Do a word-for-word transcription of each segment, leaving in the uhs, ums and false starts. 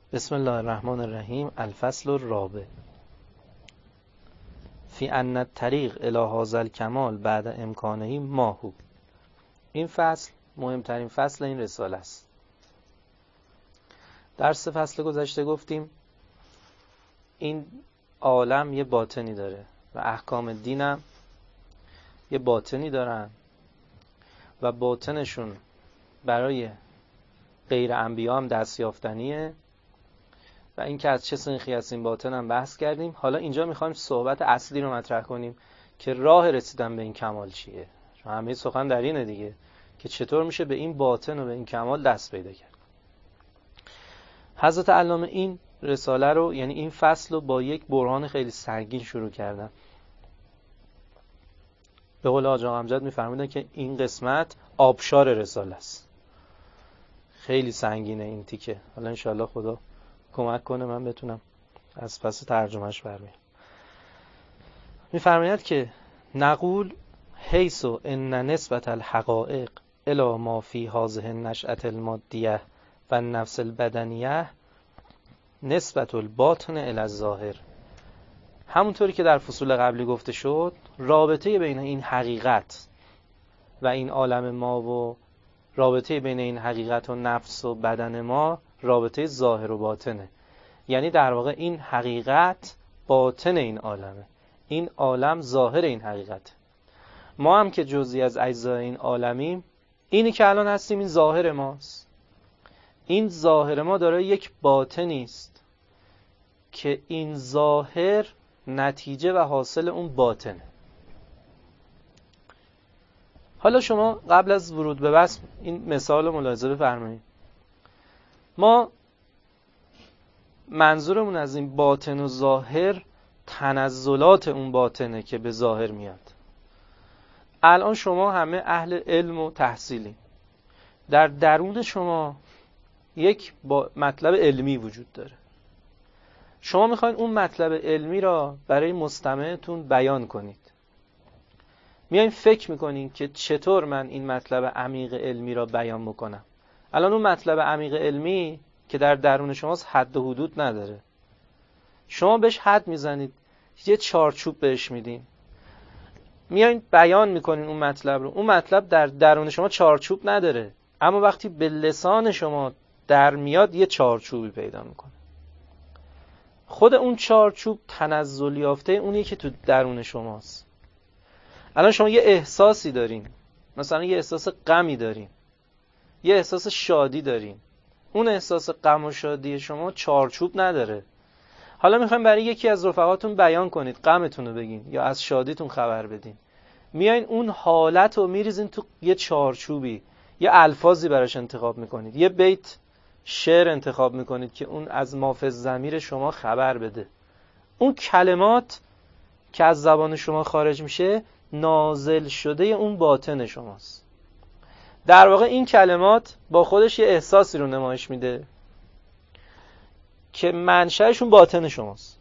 بسم الله الرحمن الرحیم. الفصل الرابع فی ان الطریق الی هذا الکمال بعد امکانه ما هو. این فصل مهمترین فصل این رساله است. درس فصل گذشته گفتیم این عالم یه باطنی داره و احکام دینم یه باطنی دارن و باطنشون برای غیر انبیا هم دستیافتنیه و این که از چه سنخی از این باطن هم بحث کردیم. حالا اینجا میخوایم صحبت اصلی رو مطرح کنیم که راه رسیدن به این کمال چیه. همه سخن در اینه دیگه که چطور میشه به این باطن و به این کمال دست پیدا کرد. حضرت علامه این رساله رو، یعنی این فصل رو، با یک برهان خیلی سنگین شروع کردن. به قول حاج آقا امجد میفرمودن که این قسمت آبشار رساله است. خیلی سنگینه این تیکه. حالا انشاءالله خدا کمک کنه من بتونم از پس ترجمهش برمیام. میفرماید که نقول حیث ان نسبت الحقائق الی ما فی هذه النشأة المادیه و النفس البدنیه نسبت الباطن الی الظاهر. همونطوری که در فصول قبلی گفته شد، رابطه بین این حقیقت و این عالم ما و رابطه بین این حقیقت و نفس و بدن ما رابطه ظاهر و باطنه. یعنی در واقع این حقیقت باطن این عالمه، این عالم ظاهر این حقیقت. ما هم که جزئی از اجزای این عالمیم، اینی که الان هستیم این ظاهر ماست. این ظاهر ما داره یک باطنی است که این ظاهر نتیجه و حاصل اون باطنه. حالا شما قبل از ورود به بحث این مثال رو ملاحظه بفرمایید. ما منظورمون از این باطن و ظاهر تنزلات اون باطنه که به ظاهر میاد. الان شما همه اهل علم و تحصیلی، در درون شما یک مطلب علمی وجود داره. شما میخواین اون مطلب علمی را برای مستمعتون بیان کنید. میایین فکر میکنین که چطور من این مطلب عمیق علمی را بیان بکنم. الان اون مطلب عمیق علمی که در درون شماست حد و حدود نداره. شما بهش حد میزنید، یه چارچوب بهش میدین، میایین بیان میکنین اون مطلب رو. اون مطلب در درون شما چارچوب نداره، اما وقتی به لسان شما در میاد یه چارچوبی پیدا میکنه. خود اون چارچوب تنزل یافته اونیه که تو درون شماست. الان شما یه احساسی دارین، مثلا یه احساس غمی دارین، یه احساس شادی دارین. اون احساس غم و شادی شما چارچوب نداره. حالا میخوایم برای یکی از رفقاتون بیان کنید، غمتون رو بگین یا از شادیتون خبر بدین. میایین اون حالت رو میریزین تو یه چارچوبی، یه الفاظی براش انتخاب میکنید، یه بیت شعر انتخاب میکنید که اون از ما فی الضمیر شما خبر بده. اون کلمات که از زبان شما خارج میشه نازل شده اون باطن شماست. در واقع این کلمات با خودش یه احساسی رو نمایش میده که منشأشون باطن شماست.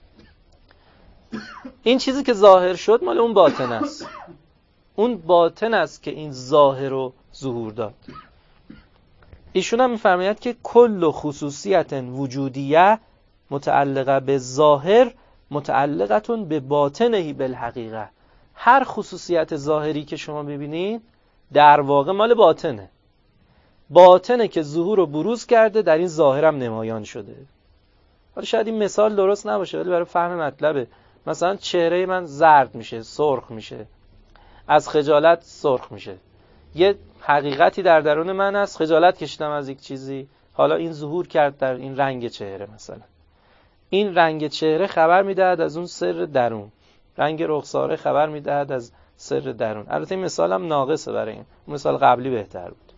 این چیزی که ظاهر شد مال اون باطن است. اون باطن است که این ظاهر رو ظهور داد. ایشون هم میفرماید که کل خصوصیت وجودیه متعلقه به ظاهر متعلقتون به باطنهی بالحقیقه. هر خصوصیت ظاهری که شما ببینید در واقع مال باطنه. باطنه که ظهور و بروز کرده، در این ظاهرم نمایان شده. حالا شاید این مثال درست نباشه ولی برای فهم مطلبه. مثلا چهره من زرد میشه، سرخ میشه، از خجالت سرخ میشه. یه حقیقتی در درون من هست، خجالت کشیدم از یک چیزی، حالا این ظهور کرد در این رنگ چهره. مثلا این رنگ چهره خبر میدهد از اون سر درون، رنگ رخساره خبر میدهد از سر درون. البته این مثال هم ناقصه، برای این مثال قبلی بهتر بود.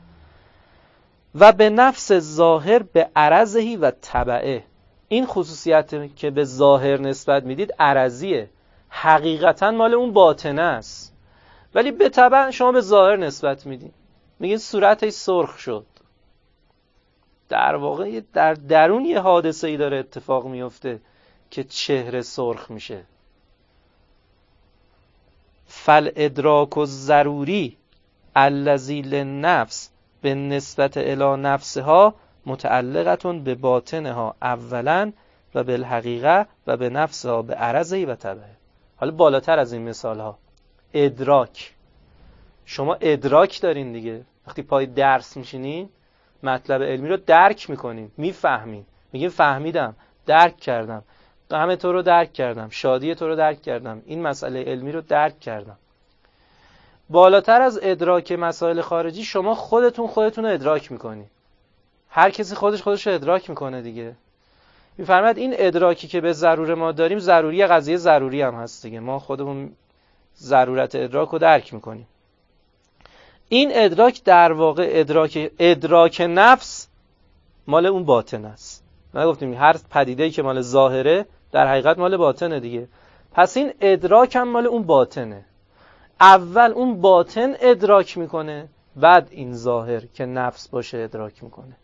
و به نفس ظاهر به عرضهی و تبعه. این خصوصیت که به ظاهر نسبت میدید عرضیه، حقیقتا مال اون باطنه است، ولی به تبع شما به ظاهر نسبت میدین. میگین صورتش سرخ شد. در واقع در درون یه حادثه ای داره اتفاق میفته که چهره سرخ میشه. فل ادراک الضروری الذی للنفس به نسبت الی نفسها متعلقتون به باطنها اولا و بالحقیقه و به نفسها به عرضی و تبعه. حالا بالاتر از این مثال ها، ادراک. شما ادراک دارین دیگه، وقتی پای درس میشینین مطلب علمی رو درک میکنین، میفهمین، میگین فهمیدم، درک کردم، غم تو رو درک کردم، شادی تو رو درک کردم، این مسئله علمی رو درک کردم. بالاتر از ادراک مسائل خارجی شما خودتون خودتون رو ادراک میکنین. هر کسی خودش خودش رو ادراک میکنه دیگه. میفرماید این ادراکی که به ضرور ما داریم ضروری قضیه ضروری هم هست دیگه. ما خودمون ضرورت ادراک رو درک میکنیم. این ادراک در واقع ادراک ادراک نفس مال اون باطن است. ما گفتیم هر پدیده‌ای که مال ظاهره در حقیقت مال باطنه دیگه. پس این ادراک هم مال اون باطنه. اول اون باطن ادراک میکنه، بعد این ظاهر که نفس باشه ادراک میکنه.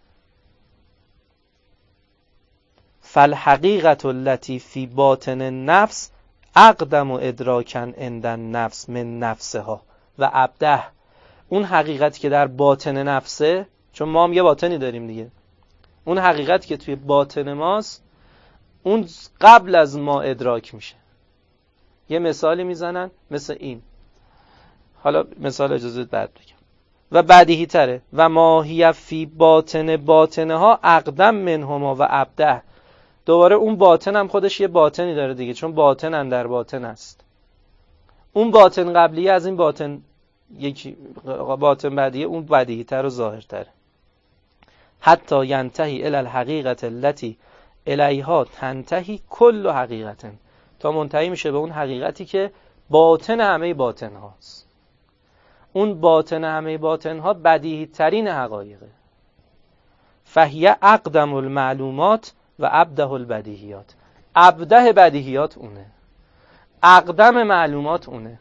فالحقیقة التي فی باطن النفس اقدم ادراکا عند النفس من نفسها و ابده. اون حقیقتی که در باطن نفسه، چون ما هم یه باطنی داریم دیگه، اون حقیقتی که توی باطن ماست اون قبل از ما ادراک میشه. یه مثالی میزنن مثل این، حالا مثال اجازه بعد بگم و بدیهی تره. و ما هی فی باطن باطنها اقدم منهما و ابده. دوباره اون باطن هم خودش یه باطنی داره دیگه، چون باطن اندر باطن است. اون باطن قبلی از این باطن یکی باطن بعدیه، اون بدیهی تر و ظاهر تره. حتی ینتهی الی الحقیقت التي الیها تنتهی کل حقیقت، تا منتهی میشه به اون حقیقتی که باطن همه باطن هاست. اون باطن همه باطن ها بدیهی ترین حقایقه. فهی اقدم المعلومات و ابده البدیهیات. ابده بدیهیات اونه، اقدم معلومات اونه،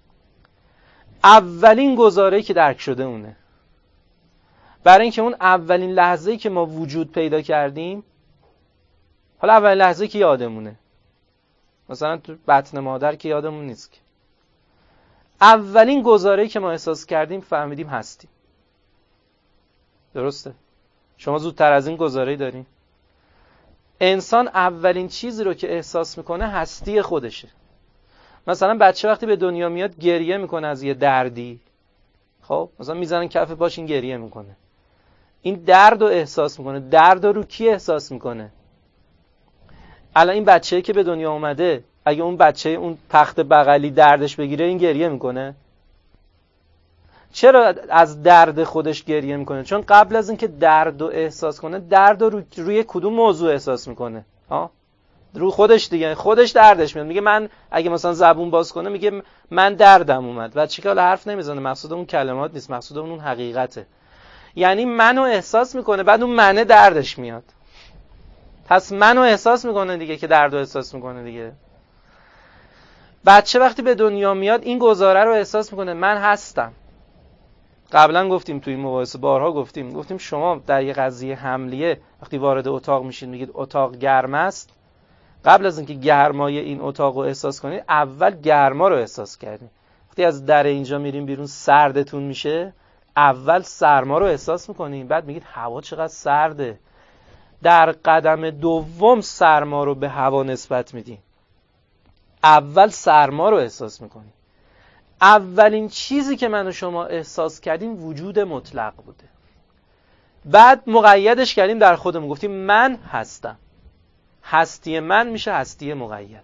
اولین گزاره‌ای که درک شده اونه. برای اینکه اون اولین لحظه‌ای که ما وجود پیدا کردیم، حالا اولین لحظه‌ای که یادمونه، مثلا تو بطن مادر که یادمون نیست، که اولین گزاره‌ای که ما احساس کردیم فهمیدیم هستیم. درسته؟ شما زودتر از این گزاره‌ای دارین؟ انسان اولین چیزی رو که احساس میکنه هستی خودشه. مثلا بچه وقتی به دنیا میاد گریه میکنه از یه دردی، خب مثلا میزنن کف پاش این گریه میکنه، این درد رو احساس میکنه. درد رو کی احساس میکنه؟ الان این بچه‌ای که به دنیا اومده، اگه اون بچه اون تخت بغلی دردش بگیره این گریه میکنه؟ چرا از درد خودش گریه میکنه؟ چون قبل از اینکه درد رو احساس کنه، درد رو روی کدوم موضوع احساس میکنه؟ ها، رو خودش دیگه. خودش دردش میاد، میگه من، اگه مثلا زبون باز کنه میگه من دردم اومد. و چیکار حرف نمیزنه، مقصود اون کلمات نیست، مقصود اون اون حقیقته. یعنی منو احساس میکنه، بعد اون منه دردش میاد. پس منو احساس میکنه دیگه که دردو احساس میکنه دیگه. بچه وقتی به دنیا میاد این گزاره رو احساس میکنه، من هستم. قبلا گفتیم توی این مباحثه، بارها گفتیم گفتیم شما در یه قضیه حملیه وقتی وارد اتاق میشین میگید اتاق گرم است، قبل از اینکه گرمای این اتاق رو احساس کنید اول گرما رو احساس کردین. وقتی از در اینجا میریم بیرون سردتون میشه، اول سرما رو احساس میکنین، بعد میگید هوا چقدر سرده. در قدم دوم سرما رو به هوا نسبت میدین، اول سرما رو احساس میکنین. اولین چیزی که من و شما احساس کردیم وجود مطلق بوده، بعد مقیدش کردیم در خودمون، گفتیم من هستم. هستی من میشه هستی مقید.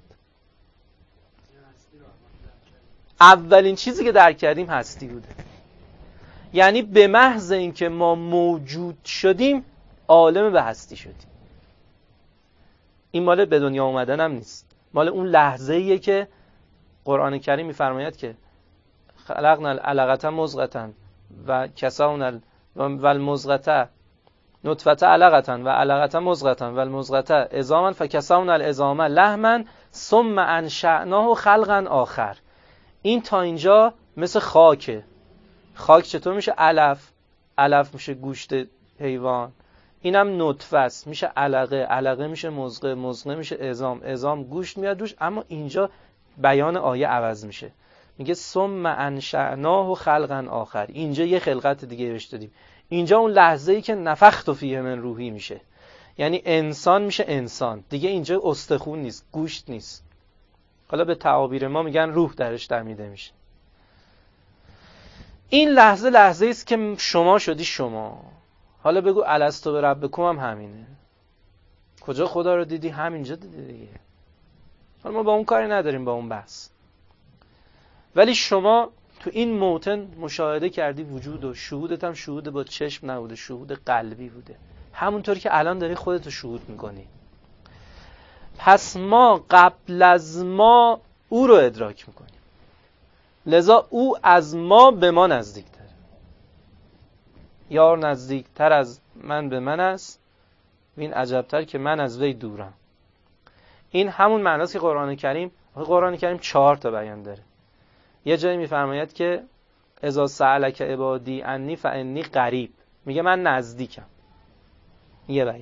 اولین چیزی که درک کردیم هستی بوده. یعنی به محض اینکه ما موجود شدیم عالم به هستی شدیم. این مال به دنیا اومدن هم نیست، مال اون لحظه ایه که قرآن کریم میفرماید که خلقنا العلقة مضغة و کسونا المضغة نطفة علقة و علقة مضغة و المضغة عظاما فکسونا العظام لحما ثم انشأناه خلقا آخر. این تا اینجا مثل خاکه. خاک چطور میشه علف؟ علف میشه گوشت حیوان. اینم نطفه است، میشه علقه، علقه میشه مضغه، مضغه میشه عظام، عظام گوشت میاد روش. اما اینجا بیان آیه عوض میشه، میگه ثم انشأناه خلقا آخر. اینجا یه خلقت دیگه بهش دادیم. اینجا اون لحظه ای که نفخت فیه من روحی میشه، یعنی انسان میشه انسان دیگه. اینجا استخون نیست، گوشت نیست. حالا به تعابیر ما میگن روح درش دمیده میشه. این لحظه لحظه است که شما شدی شما. حالا بگو الستو به ربکم هم همینه. کجا خدا رو دیدی؟ همینجا دیدی دیگه. حالا ما با اون کاری نداریم، با اون بحث. ولی شما تو این موطن مشاهده کردی وجود و شهودت هم شهود با چشم نبوده، شهود قلبی بوده، همونطور که الان داری خودتو شهود میکنی. پس ما قبل از ما او رو ادراک میکنیم، لذا او از ما به ما نزدیک تره. یار نزدیک تر از من به من است، این عجبتر که من از وی دورم. این همون معناست که قرآن کریم قرآن کریم چهار تا بیان داره. یه جایی میفرماید که اذا سألک عبادی انی فانی قریب، میگه من نزدیکم، یه بیان.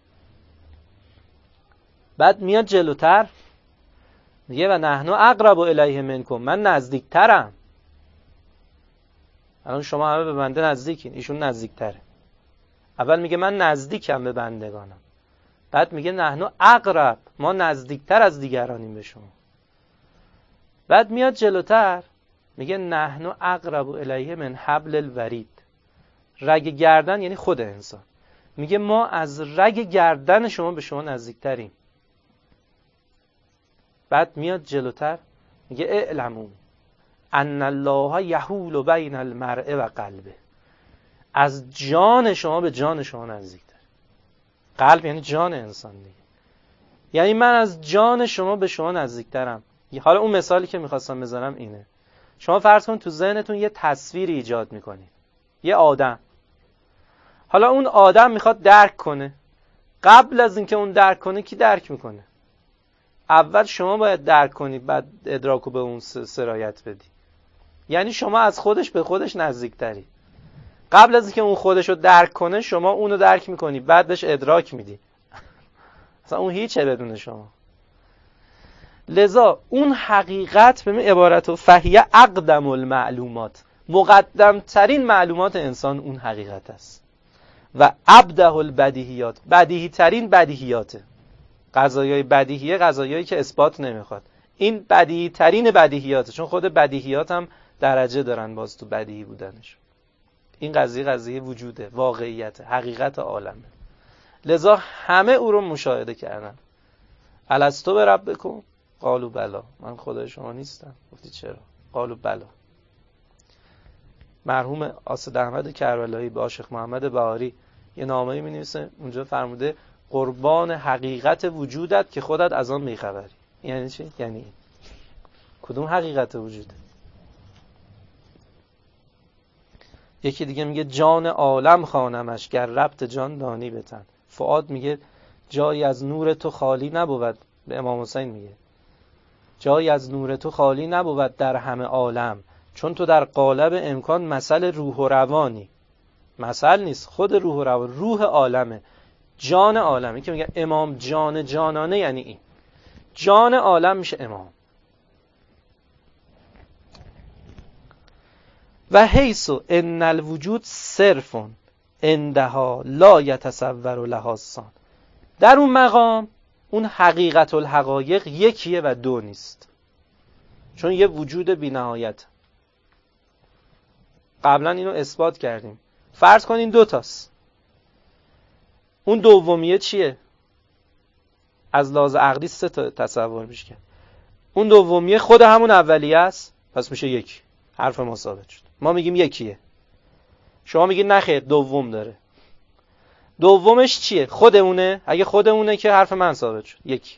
بعد میاد جلوتر میگه و نحن اقرب الیه منکم، من نزدیکترم. الان شما همه به بنده نزدیکین، ایشون نزدیکتره. اول میگه من نزدیکم به بندگانم، بعد میگه نحن اقرب، ما نزدیکتر از دیگرانیم به شما. بعد میاد جلوتر میگه نحن اقرب الیه من حبل الورید، رگ گردن یعنی خود انسان. میگه ما از رگ گردن شما به شما نزدیکتریم. بعد میاد جلوتر میگه اعلموا ان الله یحول بین المرء و قلبه، از جان شما به جان شما نزدیکتر. قلب یعنی جان انسان دیگه، یعنی من از جان شما به شما نزدیکترم. حالا اون مثالی که میخواستم بزنم اینه. شما فرض کن تو ذهنتون یه تصویری ایجاد میکنید، یه آدم. حالا اون آدم میخواد درک کنه. قبل از اینکه اون درک کنه کی درک میکنه؟ اول شما باید درک کنید، بعد ادراکو به اون سرایت بدی. یعنی شما از خودش به خودش نزدیکتری. قبل از اینکه اون خودشو درک کنه شما اونو درک میکنی، بعد بهش ادراک میدی. اصلا اون هیچه بدون شما. لذا اون حقیقت به عبارت و فهیه اقدم المعلومات، مقدم ترین معلومات انسان اون حقیقت است و ابده البدیهیات، بدیهی ترین بدیهیاته. قضایای بدیهیه قضایایی که اثبات نمیخواد، این بدیهی ترین بدیهیاته، چون خود بدیهیات هم درجه دارن باز تو بدیهی بودنش. این قضیه قضیه وجوده، واقعیت، حقیقت عالمه. لذا همه او رو مشاهده کردن. الستو به ربکم قالوا بلا، من خدای شما نیستم؟ گفتی چرا؟ قالوا بلا. مرحوم آصد احمد کربلایی به عاشق محمد بهاری یه نامه‌ای می‌نویسه، اونجا فرموده قربان حقیقت وجودت که خودت از آن بی‌خبری. یعنی چی؟ یعنی کدوم حقیقت وجوده؟ یکی دیگه میگه جان عالم خوانمش گر ربط جان دانی بتن. فؤاد میگه جایی از نور تو خالی نبود، به امام حسین میگه جایی از نور تو خالی نبود در همه عالم، چون تو در قالب امکان مثل روح و روانی. مثل نیست، خود روح و روان، روح عالمه، جان عالمه. که میگه امام جان جانانه، یعنی این جان عالم میشه امام. و حیث ان الوجود صرف عندها لا یتصور لها السان، در اون مقام اون حقیقت الحقایق یکیه و دو نیست، چون یه وجود بی نهایت. قبلا اینو اثبات کردیم. فرض کنین دو تاست، اون دومیه چیه؟ از لحاظ عقلی سه تا تصور میشه کرد. اون دومیه خود همون اولیه است، پس میشه یک. حرف ما ثابت شد. ما میگیم یکیه، شما میگید نه خیر دوم داره. دومش چیه؟ خودمونه. اگه خودمونه که حرف من ثابت شد، یکی.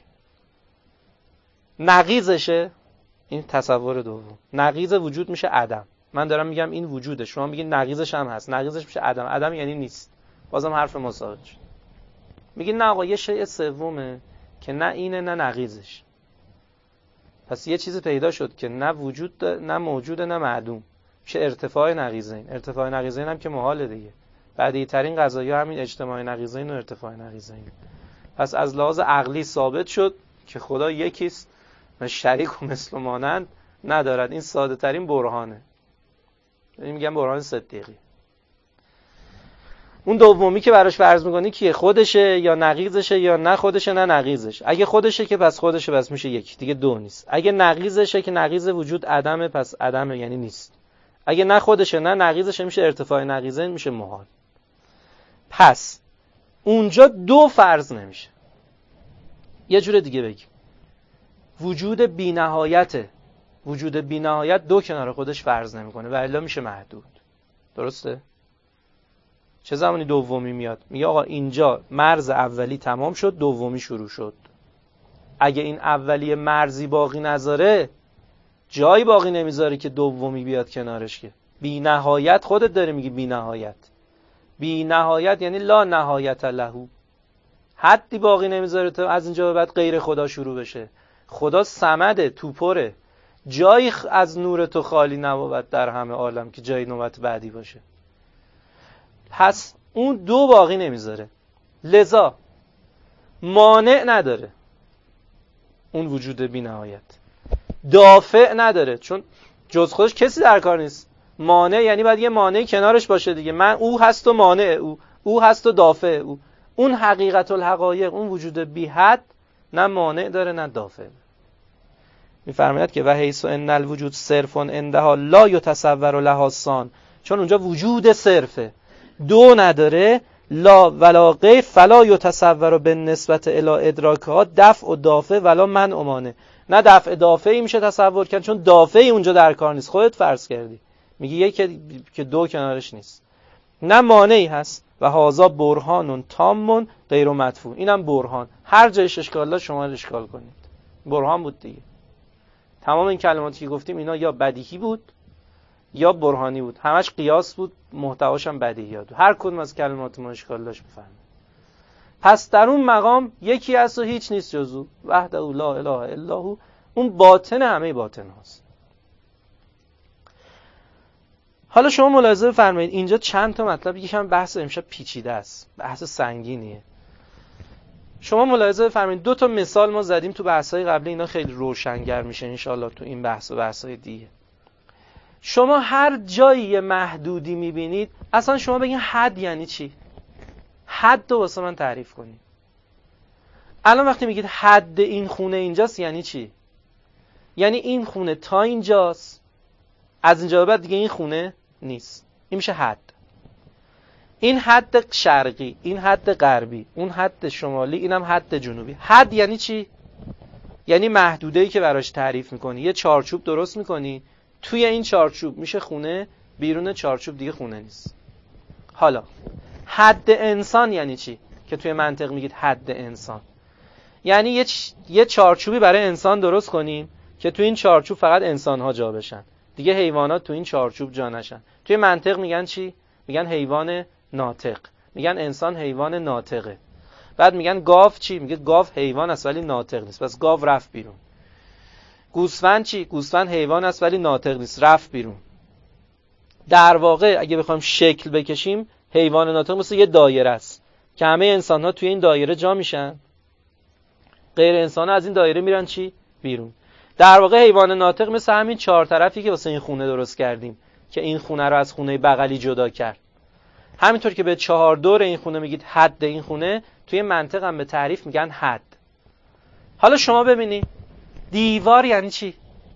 نقیضشه، این تصور دوم. نقیض وجود میشه عدم. من دارم میگم این وجوده، شما میگید نقیضش هم هست. نقیضش میشه عدم. عدم یعنی نیست. بازم حرف ما ثابت شد. میگید نه آقا یه شیء سومه که نه اینه نه نقیضش. پس یه چیز پیدا شد که نه وجود نه موجوده نه معدوم، میشه ارتفاع نقیضین. ارتفاع نقیضین هم که محاله دیگه. بدیهی ترین قضایا همین اجتماع نقیضین و ارتفاع نقیضین. پس از لحاظ عقلی ثابت شد که خدا یکیست و شریک و مثل و مانند ندارد. این ساده ترین برهانه. این میگم برهان صدیقی. اون دومی که براش فرض میکنی کیه؟ خودشه یا نقیضشه یا نه خودشه نه نقیضش؟ اگه خودشه که پس خودشه، پس میشه یک دیگه، دو نیست. اگه نقیضشه که نقیض وجود عدمه، پس عدمه یعنی نیست. اگه نه خودشه نه نقیضشه میشه ارتفاع نقیضه، میشه محال. پس اونجا دو فرض نمیشه. یه جور دیگه بگیم وجود بی نهایته. وجود بی نهایت دو کنار خودش فرض نمیکنه و الا میشه محدود. درسته؟ چه زمانی دومی میاد؟ میگه آقا اینجا مرز اولی تمام شد، دومی شروع شد. اگه این اولی مرزی باقی نذاره، جایی باقی نمیذاره که دومی بیاد کنارش. که بی نهایت خودت داره میگی بی نهایت. بی نهایت یعنی لا نهایت له، حدی باقی نمیذاره تا از اینجا به بعد غیر خدا شروع بشه. خدا صمده، تو پره، جایی از نور تو خالی نبود در همه عالم که جای نوبت بعدی باشه. پس اون دو باقی نمیذاره، لذا مانع نداره اون وجود بی نهایت، دافع نداره چون جز خودش کسی در کار نیست. مانع یعنی باید یه مانعی کنارش باشه دیگه. من او هست و مانع او، او هست و دافع او. اون حقیقت الحقایق، اون وجود بی حد، نه مانع داره نه دافع. میفرماید که و حیث ان الوجود صرف عندها لا یتصور لها ثان، چون اونجا وجود صرفه، دو نداره، لا ولا غیر، فلا یتصور بالنسبت الی ادراکها دفع و دافع ولا منع و مانع. نه دفع دافعی میشه تصور کرد چون دافعی اونجا در کار نیست، خودت فرض کردی، میگی یک که دو کنارش نیست. نه مانعی هست و هازا برهانون تامون غیر مدفوع. اینم برهان، هر جایش اشکال داشت شما اشکال کنید، برهان بود دیگه. تمام این کلماتی که گفتیم اینا یا بدیهی بود یا برهانی بود، همش قیاس بود، محتواش هم بدیهیات بود. هر کدوم از کلمات ما اشکال داشت بفهمید. پس در اون مقام یکی هست و هیچ نیست جز او، وحده لا اله الا هو. اون باطن همه باطن هاست. حالا شما ملاحظه بفرمایید اینجا چند تا مطلب، یکم بحث امشب پیچیده است، بحث سنگینیه. شما ملاحظه بفرمایید دو تا مثال ما زدیم تو بحث‌های قبلی، اینا خیلی روشنگر میشه انشالله تو این بحث و بحث‌های دیگه. شما هر جایی محدودی میبینید، اصلا شما بگین حد یعنی چی؟ حد رو واسه من تعریف کنید. الان وقتی میگید حد این خونه اینجاست یعنی چی؟ یعنی این خونه تا اینجاست، از اینجا به بعد دیگه این خونه نیست. این میشه حد. این حد شرقی، این حد غربی، اون حد شمالی، اینم حد جنوبی. حد یعنی چی؟ یعنی محدوده‌ای که براش تعریف میکنی. یه چارچوب درست میکنی، توی این چارچوب میشه خونه، بیرون چارچوب دیگه خونه نیست. حالا حد انسان یعنی چی؟ که توی منطق میگید حد انسان، یعنی یه, چ... یه چارچوبی برای انسان درست کنیم که توی این چارچوب فقط انسان‌ها جا بشن، دیگه حیوانات توی این چارچوب جا نشن. توی منطق میگن چی؟ میگن حیوان ناطق، میگن انسان حیوان ناطقه. بعد میگن گاو چی؟ میگه گاو حیوان است ولی ناطق نیست، پس گاو رفت بیرون. گوسفند چی؟ گوسفند حیوان است ولی ناطق نیست، رفت بیرون. در واقع اگه بخوایم شکل بکشیم، حیوان ناطق مثل یه دایره است که همه انسان‌ها توی این دایره جا میشن، غیر انسان‌ها از این دایره میرن چی؟ بیرون. در واقع حیوان ناطق مثل همین چهار طرفی که واسه این خونه درست کردیم که این خونه رو از خونه بغلی جدا کرد. همینطور که به چهار دور این خونه میگید حد این خونه، توی منطق هم به تعریف میگن حد. حالا شما ببینید دیوار یعنی چی؟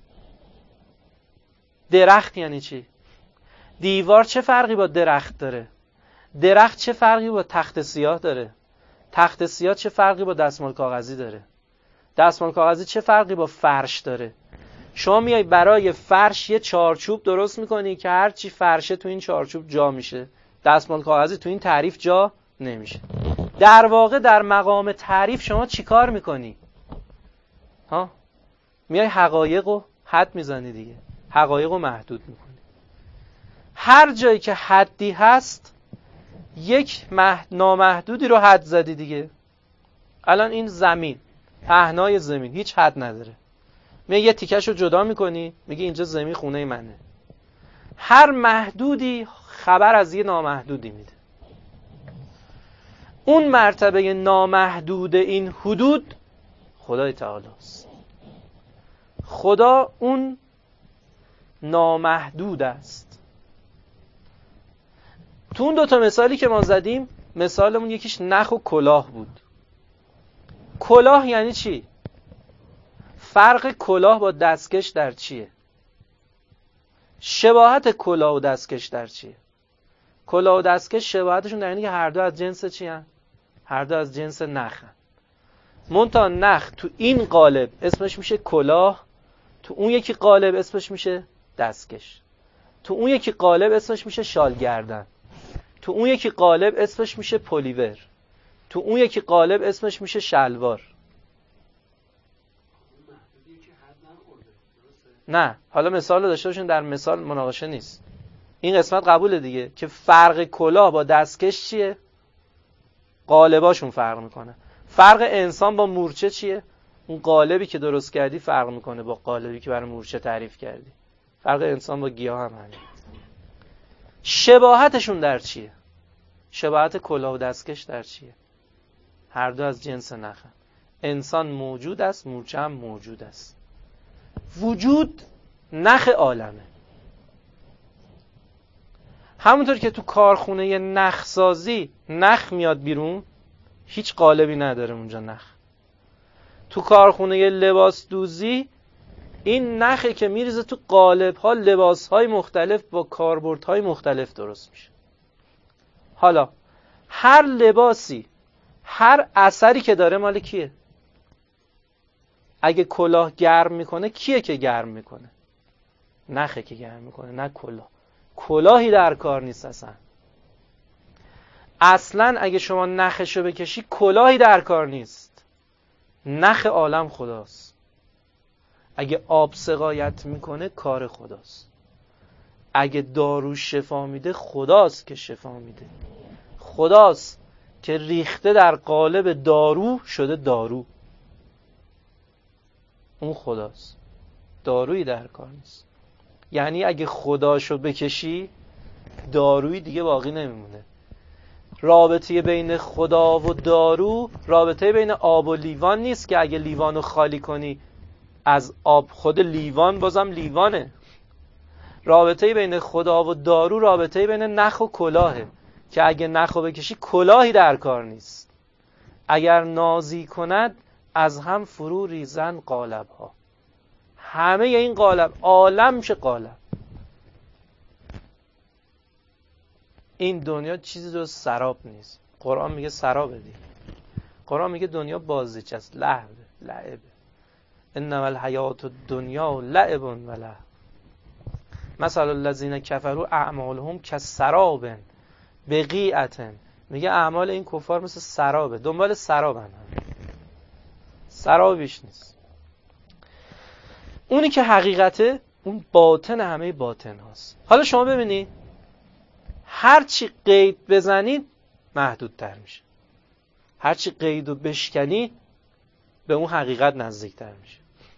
درخت یعنی چی؟ دیوار چه فرقی با درخت داره؟ درخت چه فرقی با تخت سیاه داره؟ تخت سیاه چه فرقی با دستمال کاغذی داره؟ دستمال کاغذی چه فرقی با فرش داره؟ شما میای برای فرش یه چارچوب درست میکنی که هر چی فرشه تو این چارچوب جا میشه، دستمال کاغذی تو این تعریف جا نمیشه. در واقع در مقام تعریف شما چی کار میکنی؟ ها؟ میای حقایق رو حد میزنی دیگه، حقایق رو محدود میکنی. هر جایی که حدی هست یک مح... نامحدودی رو حد زدی دیگه. الان این زمین، پهنای زمین هیچ حد نداره، میای یه تیکش رو جدا میکنی، میگی اینجا زمین خونه منه. هر محدودی خبر از یه نامحدودی میده. اون مرتبه نامحدود این حدود خدای تعالی است. خدا اون نامحدود است. تو اون دوتا مثالی که ما زدیم، مثالمون یکیش نخ و کلاه بود. کلاه یعنی چی؟ فرق کلاه با دستکش در چیه؟ شباهت کلاه و دستکش در چیه؟ کلاه و دستکش شباهتشون در اینه که هر دو از جنس چی هن؟ هر دو از جنس نخ هن. منتها نخ تو این قالب اسمش میشه کلاه، تو اون یکی قالب اسمش میشه دستکش، تو اون یکی قالب اسمش میشه شال گردن، تو اون یکی قالب اسمش میشه پلیور، تو اون یکی قالب اسمش میشه شلوار. نه، حالا مثال رو داشته باشین، در مثال مناقشه نیست. این قسمت قبوله دیگه که فرق کلاه با دستکش چیه؟ قالباشون فرق میکنه. فرق انسان با مورچه چیه؟ اون قالبی که درست کردی فرق میکنه با قالبی که برای مورچه تعریف کردی. فرق انسان با گیاه هم همین. شباهتشون در چیه؟ شباهت کلاه و دستکش در چیه؟ هر دو از جنس نخن. انسان موجود است، مورچه هم موجود است. وجود نخ عالمه. همونطور که تو کارخونه نخسازی نخ میاد بیرون، هیچ قالبی نداره اونجا نخ. تو کارخونه لباس دوزی این نخه که میریزه تو قالب ها، لباس های مختلف با کاربرد های مختلف درست میشه. حالا هر لباسی، هر اثری که داره مال کیه؟ اگه کلاه گرم میکنه کیه که گرم میکنه؟ نخه که گرم میکنه، نه کلاه. کلاهی در کار نیست اصلا. اصلا اگه شما نخشو بکشی کلاهی در کار نیست. نخ عالم خداست. اگه آب سقایت میکنه کار خداست. اگه دارو شفا میده خداست که شفا میده. خداست که ریخته در قالب دارو شده دارو. اون خداست. دارویی در کار نیست. یعنی اگه خداشو بکشی دارویی دیگه باقی نمیمونه. رابطه بین خدا و دارو رابطه بین آب و لیوان نیست که اگه لیوانو خالی کنی از آب، خود لیوان بازم لیوانه. رابطه بین خدا و دارو رابطه بین نخ و کلاهه که اگه نخو بکشی کلاهی در کار نیست. اگر نازی کند از هم فرو ریزن قالب ها. همه این قالب عالم میشه قالب. این دنیا چیزی جز سراب نیست. قرآن میگه سرابه دیگه. قرآن میگه دنیا بازیچه است، لهوه، لعبه. انما الحیات الدنیا لعب و لهو. مثل الذین کفروا اعمالهم کسراب بقیعة. میگه اعمال این کفار مثل سرابه، دنبال سرابن، سراب بیش نیست. اونی که حقیقته اون باطن همه باطن هاست. حالا شما ببینید هر چی قید بزنید محدودتر میشه، هر چی قیدو بشکنید به اون حقیقت نزدیکتر میشه.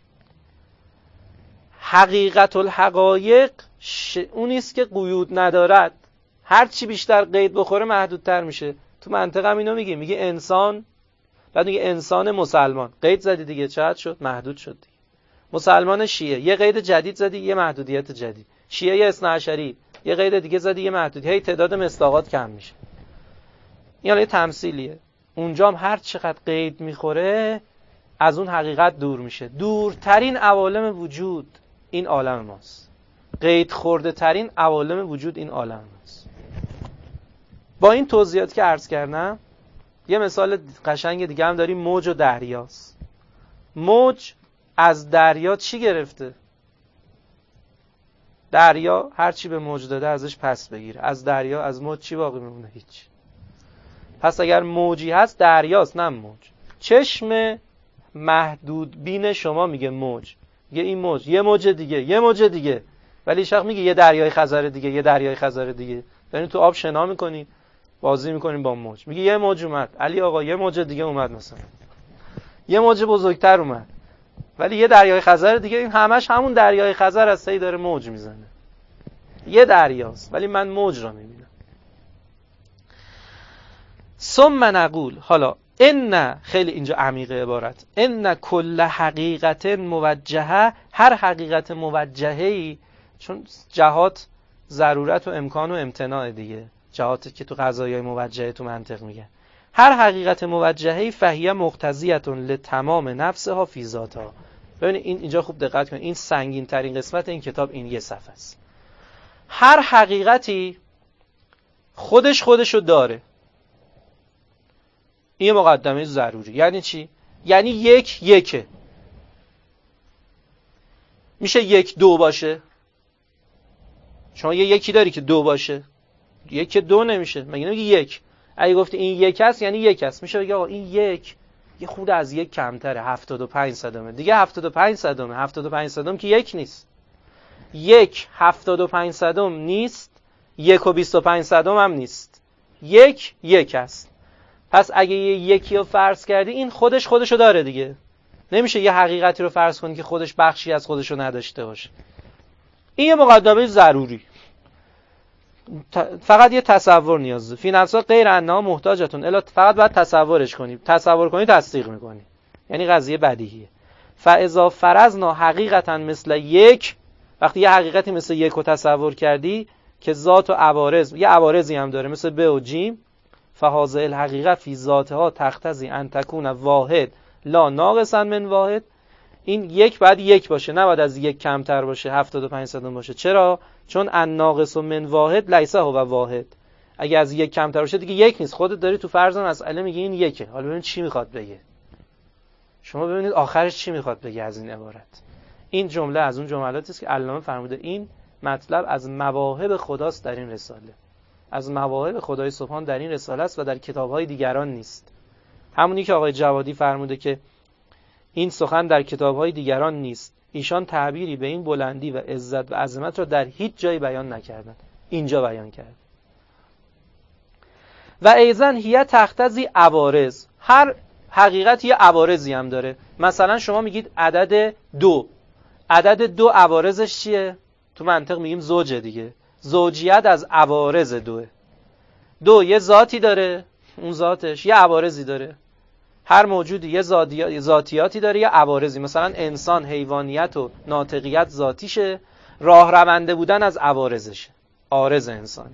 حقیقت الحقایق ش... اونیست که قیود ندارد. هر چی بیشتر قید بخوره محدودتر میشه. تو منطقه هم اینو میگه، میگه انسان، بعد میگه انسان مسلمان، قید زدی دیگه چقدر شد؟ محدود شد دیگه. مسلمان شیعه، یه قید جدید زدی، یه محدودیت جدید. شیعه اثنا عشری، یه قید دیگه زدی، یه محدودیت. هی تعداد مصداقات کم میشه. این یه تمثیلیه. اونجا هم هر چقدر قید میخوره از اون حقیقت دور میشه. دورترین عوالم وجود این عالم ماست. قید خورده ترین عوالم وجود این عالم ماست. با این توضیحات که عرض کردم یه مثال قشنگ دیگه هم داریم. موج و دریاست. موج از دریا چی گرفته؟ دریا هر چی به موج داده ازش پس بگیره. از دریا از موج چی باقی میمونه؟ هیچ. پس اگر موجی هست دریاست، نه موج. چشم محدود بین شما میگه موج، میگه این موج، یه موج دیگه، یه موج دیگه، ولی شخص میگه یه دریای خزر دیگه، یه دریای خزر دیگه. یعنی تو آب شنا میکنی، بازی میکنیم با موج. میگه یه موج اومد، علی آقا یه موج دیگه اومد، مثلا یه موج بزرگتر اومد، ولی یه دریای خزر دیگه. این همش همون دریای خزر است، هی داره موج میزنه. یه دریاست ولی من موج را میبینم. ثم نقول، حالا ان، خیلی اینجا عمیقه عبارت، ان کل حقیقت موجهه، هر حقیقت موجهه‌ای، چون جهات ضرورت و امکان و امتناع دیگه، جهاتی که تو قضایای موجهه تو منطق میگن. هر حقیقت موجهه فهیه مقتضیه لتمام نفسها فی ذاتها. ببینید این اینجا خوب دقت کنید، این سنگین ترین قسمت این کتاب این یه صفحه است. هر حقیقتی خودش خودشو داره. این مقدمه ضروری. یعنی چی؟ یعنی یک یکه. میشه یک دو باشه؟ شما یه یکی داری که دو باشه؟ یک دو نمیشه. مگه نمیگی یک؟ اگه گفتی این یک است یعنی یک است. میشه بگی آقا این یک یه خود از یک کمتره، هفتاد و پنج صدمه. دیگه هفتاد و پنج صدمه. هفتاد و پنج صدم که یک نیست. یک هفتاد و پنج صدم نیست. یک و بیست و پنج صدم هم نیست. یک یک است. پس اگه یه یکی رو فرض کردی این خودش خودشو داره دیگه. نمیشه یه حقیقتی رو فرض کنی که خودش بخشی از خودشو نداشته باشه. این یه مقدمه ضروری. فقط یه تصور نیازه. فی نفسا غیر انها محتاجتون الا، فقط باید تصورش کنی. تصور کنی تصدیق میکنی. یعنی قضیه بدیهیه. فاذا فرضنا حقیقتا مثل یک، وقتی یه حقیقتی مثل یک رو تصور کردی که ذات و عوارض، یه عوارضی هم داره مثل ب و جیم، فهذه الحقیقه فی ذاتها تقتضی ان تکون واحد لا ناقصا من واحد. این یک باید یک باشه، نباید از یک کمتر باشه، هفتاد و پنج صدم باشه. چرا؟ چون ان ناقص من واحد لیس هو واحد. اگه از یک کمتر باشه دیگه یک نیست. خودت داری تو فرض مسئله میگی این یکه. حالا ببین چی میخواد بگه. شما ببینید آخرش چی میخواد بگه از این عبارت. این جمله از اون جملاتی است که علامه فرموده این مطلب از مواهب خداست در این رساله. از مواهب خدای سبحان در این رساله است و در کتاب‌های دیگران نیست. همونی که آقای جوادی فرموده که این سخن در کتاب‌های دیگران نیست. ایشان تعبیری به این بلندی و عزت و عظمت را در هیچ جایی بیان نکردند. اینجا بیان کرد. و ایزن هیه تختزی عوارض. هر حقیقت یه عوارضی هم داره. مثلا شما میگید عدد دو. عدد دو عوارضش چیه؟ تو منطق میگیم زوجه دیگه. زوجیت از عوارض دوه. دو یه ذاتی داره، اون ذاتش یه عوارضی داره. هر موجودی یه ذاتیاتی داره یه عوارضی. مثلا انسان حیوانیت و ناطقیت ذاتیشه، راه رونده بودن از عوارضشه، عارض انسان.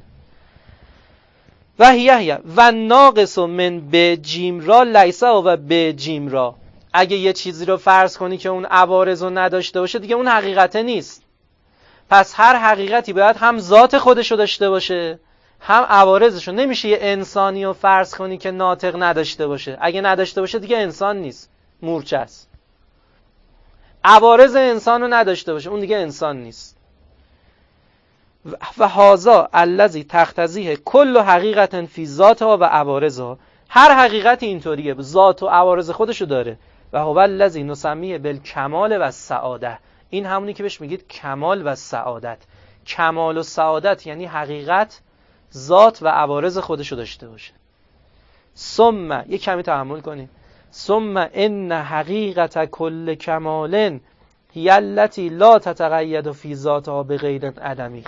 و هیه هیه و ناقص من به جیم را لیسه و به جیم را. اگه یه چیزی رو فرض کنی که اون عوارض رو نداشته باشه دیگه اون حقیقته نیست. پس هر حقیقتی باید هم ذات خودشو داشته باشه هم عوارضشو. نمیشه یه انسانی رو فرض کنی که ناطق نداشته باشه. اگه نداشته باشه دیگه انسان نیست، مورچه است. عوارض انسان رو نداشته باشه اون دیگه انسان نیست. و هذا الذی تقتضیه کل حقیقت فی ذاتها و عوارضها. هر حقیقتی اینطوریه، ذات و عوارض خودشو داره. و هو الذی نسمیه بالکمال و السعاده. این همونی که بهش میگید کمال و سعادت. کمال و سعادت یعنی حقیقت ذات و عوارض خودشو داشته باشه. ثم یک کمی تحمل کنید. ثم ان حقیقت کل کمال هی التی لا تتقید فی ذاتها بغیر عدمی.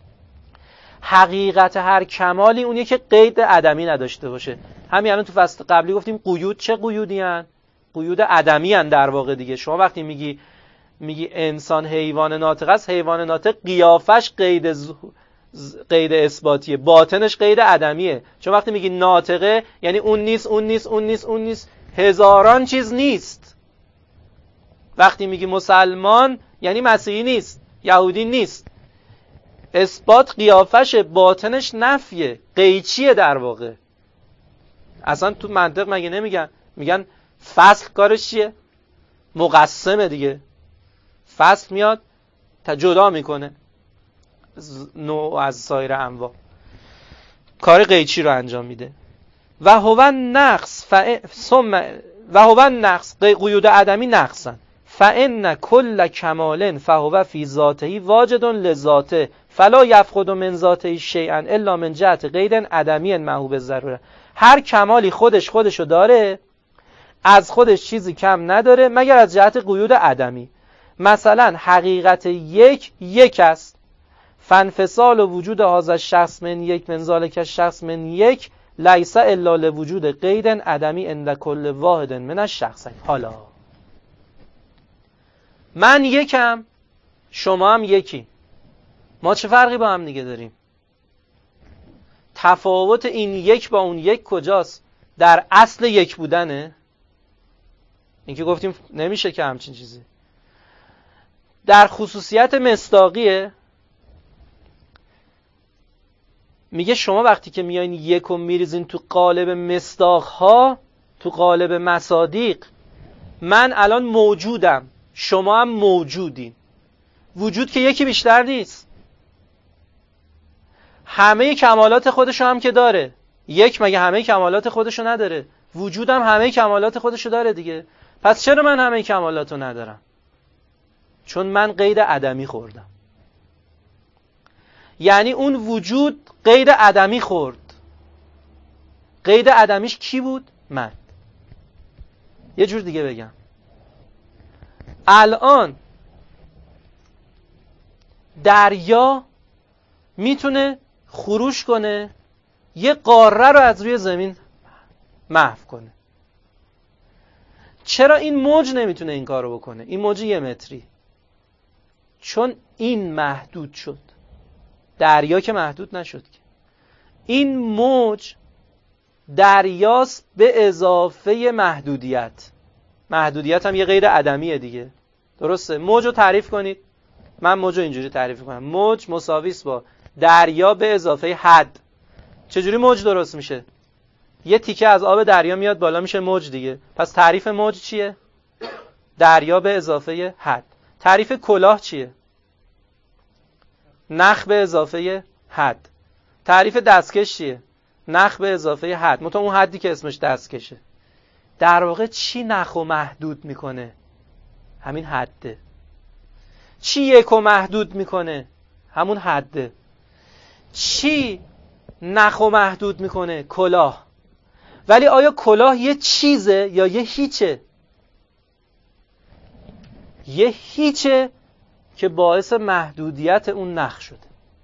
حقیقت هر کمالی اونیه که قید عدمی نداشته باشه. همین الان تو فصل قبلی گفتیم قیود چه قیودی هن؟ قیود عدمی هن در واقع دیگه. شما وقتی میگی میگی انسان حیوان ناطق است، حیوان ناطق قیافش قید ز... قید اثباتیه، باطنش قید عدمیه. چون وقتی میگی ناطقه یعنی اون نیست اون نیست اون نیست اون نیست، هزاران چیز نیست. وقتی میگی مسلمان یعنی مسیحی نیست، یهودی نیست. اثبات قیافش، باطنش نفیه، قیچیه در واقع. اصلا تو منطق مگه نمیگن؟ میگن فصل کارش چیه؟ مقسمه دیگه. فصل میاد تا جدا میکنه نوع از سایر انواع، کار قیچی رو انجام میده. و هو نقص ف ثم و هو نقص قیود عدمی نقصن فان کل کمال فهو فی ذاته واجد لذاته فلا یفقد من ذاته شیئا الا من جهت قید عدمی معهوب الضروره. هر کمالی خودش خودشو داره، از خودش چیزی کم نداره مگر از جهت قیود عدمی. مثلا حقیقت یک یک است، فانفصال وجود هذا شخص من یک من ذالک شخص من یک لیس الا لوجود قید عدمی عند کل واحد من الشخصین. حالا من یکم، شما هم یکی، ما چه فرقی با هم دیگه داریم؟ تفاوت این یک با اون یک کجاست؟ در اصل یک بودنه. این که گفتیم نمیشه که همچین چیزی. در خصوصیت مصداقیه. میگه شما وقتی که میایین یکو میریزین تو قالب مصداقها، تو قالب مصادیق، من الان موجودم، شما هم موجودین. وجود که یکی بیشتر نیست، همه کمالات خودشو هم که داره. یک مگه همه کمالات خودشو نداره؟ وجودم همه کمالات خودشو داره دیگه. پس چرا من همه کمالاتو ندارم؟ چون من قید عدمی خوردم. یعنی اون وجود قید عدمی خورد. قید عدمیش کی بود؟ من. یه جور دیگه بگم، الان دریا میتونه خروش کنه یه قاره رو از روی زمین محو کنه. چرا این موج نمیتونه این کارو بکنه؟ این موج یه متری. چون این محدود شد، دریا که محدود نشد که. این موج دریاست به اضافه محدودیت. محدودیت هم یه غیر عدمیه دیگه، درسته؟ موج رو تعریف کنید. من موج رو اینجوری تعریف کنم، موج مساویس با دریا به اضافه حد. چجوری موج درست میشه؟ یه تیکه از آب دریا میاد بالا میشه موج دیگه. پس تعریف موج چیه؟ دریا به اضافه حد. تعریف کلاه چیه؟ نخ به اضافه حد. تعریف دستکش چیه؟ نخ به اضافه حد. مطمئن اون حدی که اسمش دستکشه. در واقع چی نخ و محدود میکنه؟ همین حده. چی یک و محدود میکنه؟ همون حده. چی نخ و محدود میکنه؟ کلاه. ولی آیا کلاه یه چیزه یا یه هیچه؟ یه هیچه که باعث محدودیت اون نخ شده.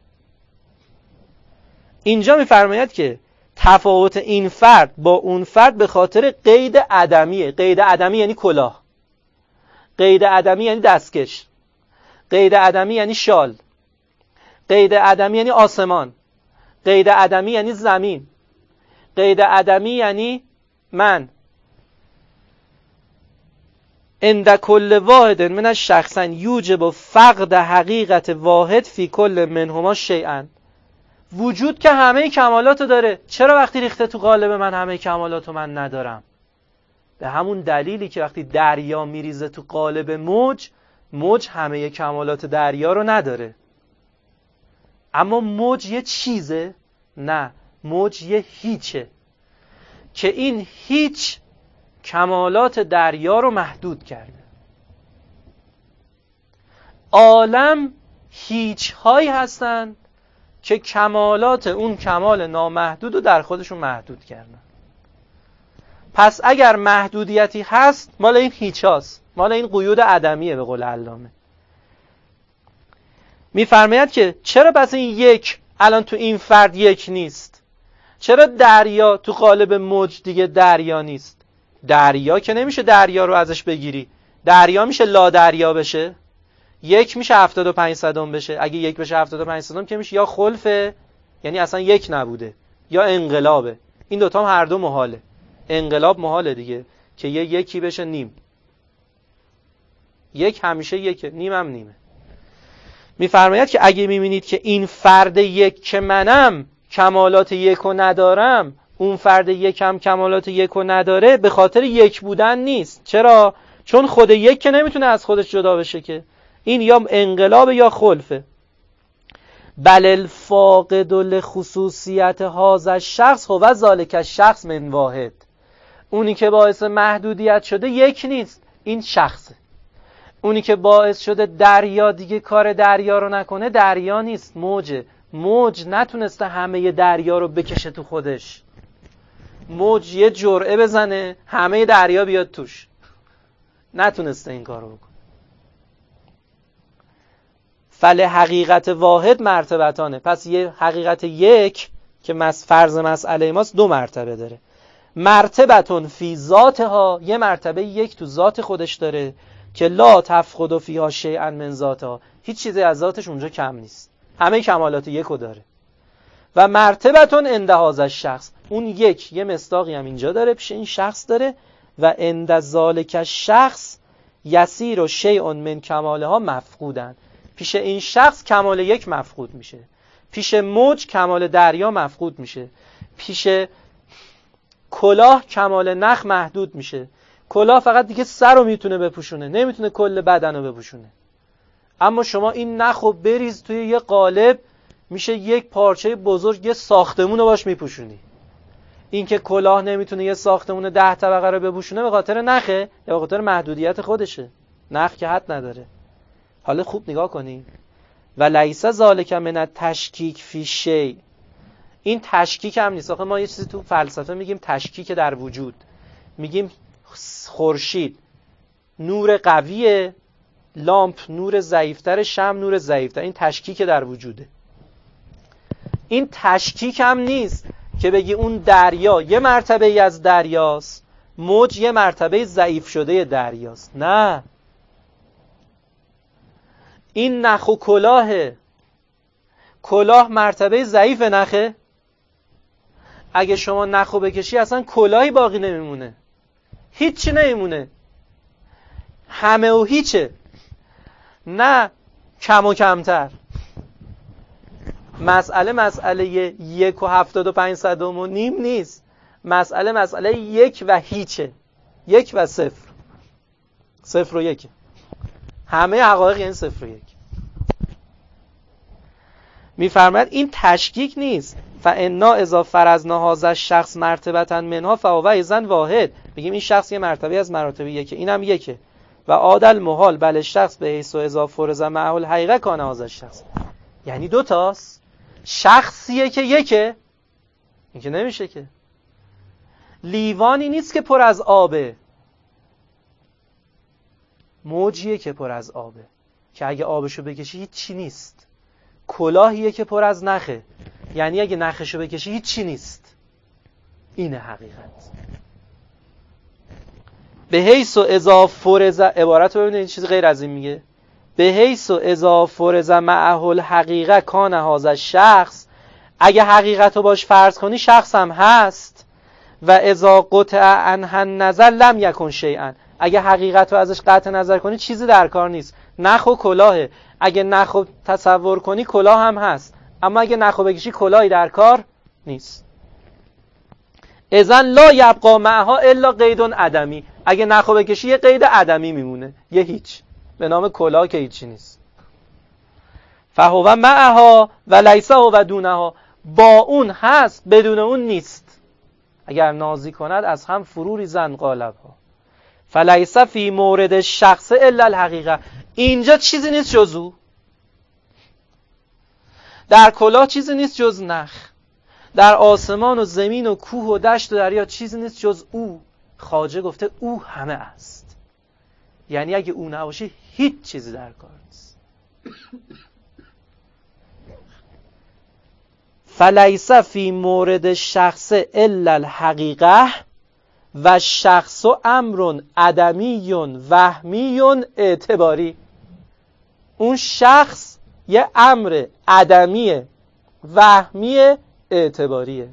اینجا میفرماید که تفاوت این فرد با اون فرد به خاطر قید عدمیه. قید عدمی یعنی کلاه، قید عدمی یعنی دستکش، قید عدمی یعنی شال، قید عدمی یعنی آسمان، قید عدمی یعنی زمین، قید عدمی یعنی من. عند کل واحد من الشخصین یوجب فقد حقیقت واحد فی کل منهما شیئا. وجود که همه کمالاتو داره، چرا وقتی ریخته تو قالب من همه کمالاتو من ندارم؟ به همون دلیلی که وقتی دریا میریزه تو قالب موج، موج همه کمالات دریا رو نداره. اما موج یه چیزه؟ نه، موج یه هیچه که این هیچ کمالات دریا رو محدود کرده. عالم هیچ هایی هستن که کمالات اون کمال نامحدود رو در خودشون محدود کردن. پس اگر محدودیتی هست مال این هیچ هاست، مال این قیود عدمیه. به قول علامه میفرماید که چرا پس این یک الان تو این فرد یک نیست؟ چرا دریا تو قالب موج دیگه دریا نیست؟ دریا که نمیشه دریا رو ازش بگیری. دریا میشه لا دریا بشه، یک میشه هفتاد و پنج صدم بشه. اگه یک بشه هفتاد و پنج صدم که میشه یا خلفه، یعنی اصلا یک نبوده، یا انقلابه. این دوتا هم هر دو محاله. انقلاب محاله دیگه که یه یکی بشه نیم. یک همیشه یکه، نیم هم نیمه. میفرماید که اگه میبینید که این فرد یک که منم کمالات یک رو ندارم، اون فرد یک هم کمالات یک رو نداره، به خاطر یک بودن نیست. چرا؟ چون خود یک که نمیتونه از خودش جدا بشه که. این یا انقلاب یا خلفه. بل الفاقد لخصوصیت هذا الشخص هو ذلک الشخص من واحد. اونی که باعث محدودیت شده یک نیست، این شخصه. اونی که باعث شده دریا دیگه کار دریا رو نکنه دریا نیست، موجه. موج نتونسته همه دریا رو بکشه تو خودش. موج یه جرعه بزنه همه دریا بیاد توش، نتونسته این کارو بکنه. فل حقیقت واحد مرتبتانه. پس یه حقیقت یک که مس فرض مسئله ماست دو مرتبه داره. مرتبتون فی ذاتها، یه مرتبه یک تو ذات خودش داره که لا تفقد فیها شیئا من ذاتها، هیچ چیزی از ذاتش اونجا کم نیست، همه کمالات یکو داره. و مرتبتون عند هذا الشخص، اون یک یه مصداقی هم اینجا داره، پیش این شخص داره. و عند ذالک الشخص یسیر و شیء من کمالها مفقودن، پیش این شخص کمال یک مفقود میشه، پیش موج کمال دریا مفقود میشه، پیش کلاه کمال نخ محدود میشه. کلاه فقط دیگه سر رو میتونه بپوشونه، نمیتونه کل بدن رو بپوشونه. اما شما این نخ رو بریز توی یه قالب، میشه یک پارچه بزرگ، یه ساختمون رو باش میپوشونی. این که کلاه نمیتونه یه ساختمون ده طبقه رو بپوشونه به خاطر نخه یا به خاطر محدودیت خودشه؟ نخ که حد نداره. حالا خوب نگاه کنی. و لیس ذالک من التشکیک فی شیء، این تشکیک هم نیست. آخه ما یه چیزی تو فلسفه میگیم تشکیک در وجود، میگیم خورشید نور قویه، لامپ نور ضعیفتر، شمع نور ضعیفتر. این تشکیک در وجوده. این تشکیک هم نیست که بگی اون دریا یه مرتبه ای از دریاست، موج یه مرتبه ضعیف شده دریاست. نه، این نخ و کلاهه. کلاه مرتبه ضعیف نخه. اگه شما نخو بکشی اصلا کلاهی باقی نمیمونه، هیچی نمیمونه، همه و هیچه. نه کم و کمتر. مسئله مسئله یک و هفتاد و پنج صدم و نیم نیست. مسئله مسئله یک و هیچه، یک و صفر، صفر و یک. همه حقایق یعنی صفر و یک. میفرماید این تشکیک نیست. فانا اذا فرضنا هذا الشخص مرتبه منها فهو اذن واحد. میگیم این شخص یه مرتبه از مراتب یکه، اینم یکه. و عادل محال بل شخص به حیث و اذا فرض معه الحقیقه کان هذا الشخص، یعنی دو تاست. شخصیه که یکه، این که نمیشه که. لیوانی نیست که پر از آبه، موجیه که پر از آبه، که اگه آبشو بکشی هیچ چی نیست. کلاهیه که پر از نخه، یعنی اگه نخشو بکشی هیچ چی نیست. اینه حقیقت. به حیث و اذا فرض، عبارت رو ببینید این چیز غیر از این میگه. به حیث و اذا فرض معه الحقیقه کان هذا الشخص، اگه حقیقت رو باش فرض کنی شخص هم هست. و اذا قطع عنه النظر لم یکن شیئا، اگه حقیقت رو ازش قطع نظر کنی چیزی در کار نیست. نخ و کلاهه. اگه نخ رو تصور کنی کلاه هم هست، اما اگه نخ رو بکشی کلاهی در کار نیست. اذن لا یبقى معها الا قید عدمی، اگه نخ رو بکشی یه قید عدمی میمونه، یه هیچ به نام کلاه که هیچی نیست. فهو معها و لیس هو دونها، با اون هست بدون اون نیست. اگر نازی کند از هم فرو ریزند قالب‌ها. فلیس فی مورد شخص الا الحقیقه، اینجا چیزی نیست جز او. در کلاه چیزی نیست جز نخ، در آسمان و زمین و کوه و دشت و دریا چیزی نیست جز او. خواجه گفته او همه است، یعنی اگه او نباشه هیچ چیزی در کار نیست. فلیس فی مورد شخص الا الحقیقه و شخص امر عدمی وهمی اعتباری. اون شخص یه امر عدمی وهمی اعتباریه.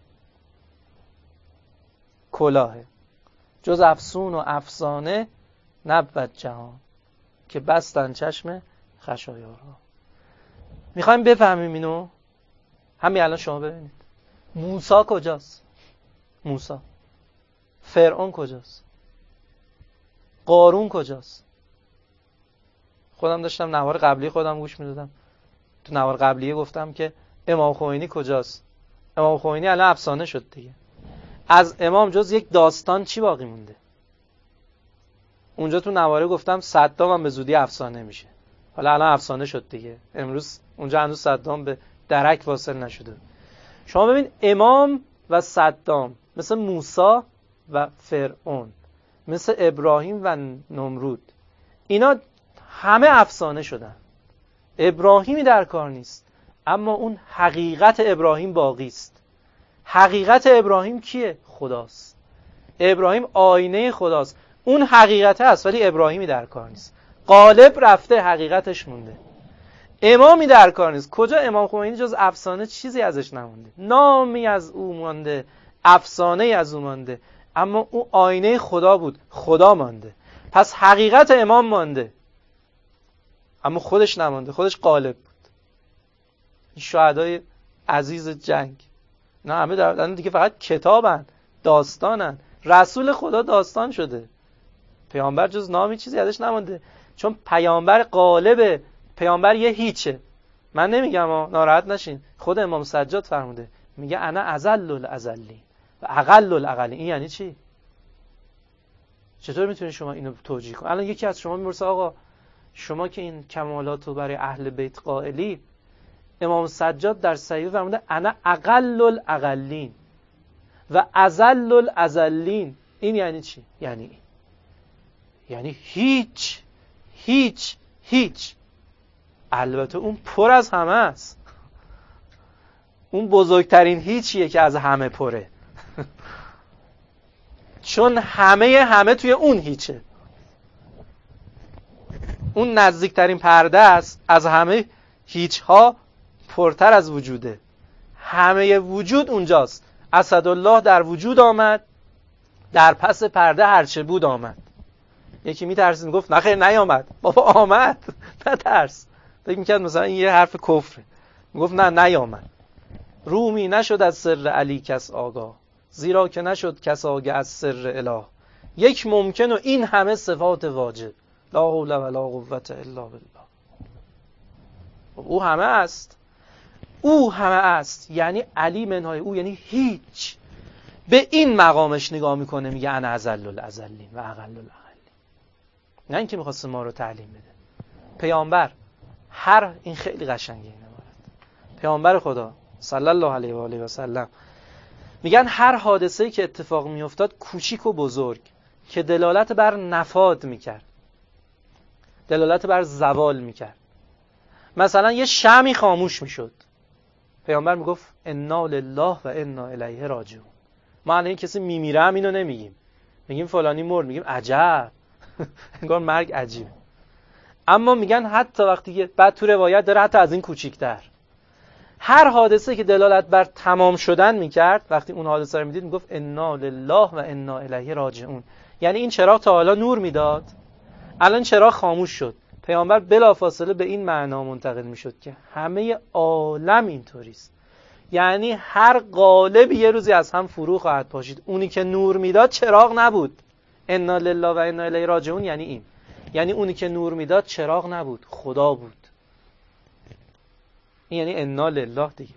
کلاهه. جز افسون و افسانه نبود جهان، که بستن چشم خشایارها. میخوایم بفهمیم اینو. همین الان شما ببینید موسی کجاست؟ موسی. فرعون کجاست؟ قارون کجاست؟ خودم داشتم نوار قبلی خودم گوش میدادم، تو نوار قبلیه گفتم که امام خمینی کجاست؟ امام خمینی الان افسانه شد دیگه. از امام جز یک داستان چی باقی مونده؟ اونجا تو نواره گفتم صدام هم به زودی افسانه میشه، حالا الان افسانه شد دیگه. امروز اونجا هنوز صدام به درک واصل نشده. شما ببین امام و صدام مثل موسی و فرعون، مثل ابراهیم و نمرود، اینا همه افسانه شدن. ابراهیمی در کار نیست، اما اون حقیقت ابراهیم باقی است. حقیقت ابراهیم کیه؟ خداست. ابراهیم آینه خداست. اون حقیقت هست ولی ابراهیمی در کار نیست. قالب رفته، حقیقتش مونده. امامی در کار نیست. کجا امام خمینی جز افسانه چیزی ازش نمونده، نامی از او مانده، افسانه از او مانده، اما او آینه خدا بود، خدا مانده. پس حقیقت امام مانده اما خودش نمانده، خودش غالب بود. این شهدای عزیز جنگ نه همه در دیگه فقط کتابن، داستانن. رسول خدا داستان شده، پیامبر جز نامی چیزی ازش نمانده، چون پیامبر غالبه، پیامبر یه هیچه. من نمیگم ها، ناراحت نشین، خود امام سجاد فرموده، میگه انا ازل الازلین و اقل الاقلین. این یعنی چی؟ چطور میتونید شما اینو توجیه کنید؟ الان یکی از شما میپرسه آقا شما که این کمالات رو برای اهل بیت قائلی، امام سجاد در صحیفه فرموده انا اقل الاقلین و ازل الازلین. این یعنی چی؟ یعنی یعنی هیچ هیچ هیچ. البته اون پر از همه است، اون بزرگترین هیچیه که از همه پره چون همه همه توی اون هیچه، اون نزدیکترین پرده است، از همه هیچ ها پرتر از وجوده، همه وجود اونجاست. اسدالله در وجود آمد، در پس پرده هرچه بود آمد. یکی میترسید میگفت نه خیر نیامد، بابا آمد، نه ترس. فکر میکرد مثلا این یه حرف کفره، میگفت نه نیامد. رومی نشد از سر علی کس آگاه، زیرا که نشد کس آگه از سر اله. یک ممکن و این همه صفات واجب، لا حول ولا قوة الا بالله. او همه است، او همه است، یعنی علی منهای او، یعنی هیچ. به این مقامش نگاه میکنه، میگه انا ازل الازلین و اقل الاقلین. نه اینکه میخواست ما رو تعلیم بده. پیامبر هر این خیلی قشنگه این عبارت، پیامبر خدا صلی الله علیه و آله و سلم میگن هر حادثه‌ای که اتفاق میافتاد کوچیک و بزرگ که دلالت بر نفاد میکرد، دلالت بر زوال میکرد، مثلا یه شمعی خاموش میشد، پیامبر میگفت انا لله و انا الیه راجعون. ما الان کسی میمیره هم اینو نمیگیم، میگیم فلانی مرد، میگیم عجب انگار مرگ عجیبه. اما میگن حتی وقتی که بعد تو روایت داره حتی از این کوچیک‌تر، هر حادثه که دلالت بر تمام شدن میکرد، وقتی اون حادثه رو میدید میگفت انا لله و انا الیه راجعون. یعنی این چراغ تا حالا نور میداد، الان چراغ خاموش شد. پیامبر بلافاصله به این معنا منتقل میشد که همه عالم اینطوریست، یعنی هر قالب یه روزی از هم فرو خواهد پاشید. اونی که نور میداد چراغ نبود، انا لله و انا الیه راجعون یعنی این، یعنی اونی که نور میداد چراغ نبود، خدا بود. این یعنی انا لله دیگه،